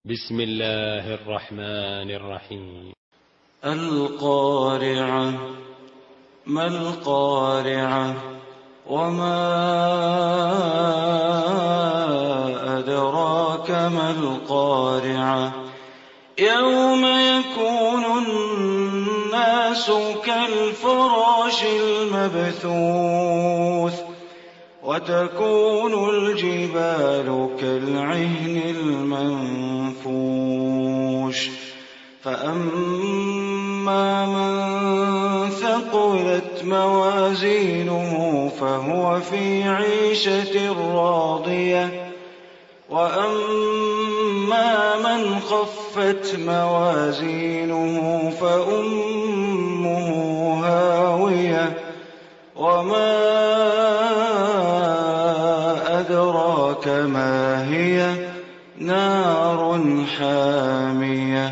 بسم الله الرحمن الرحيم. القارعة. ما القارعة؟ وما أدراك ما القارعة؟ يوم يكون الناس كالفراش المبثوث وتكون الجبال كالعهن المنفوش فأما من ثقلت موازينه فهو في عيشة راضية وأما من خفت موازينه فأمه هاوية وما أدراك ما هي نار حامية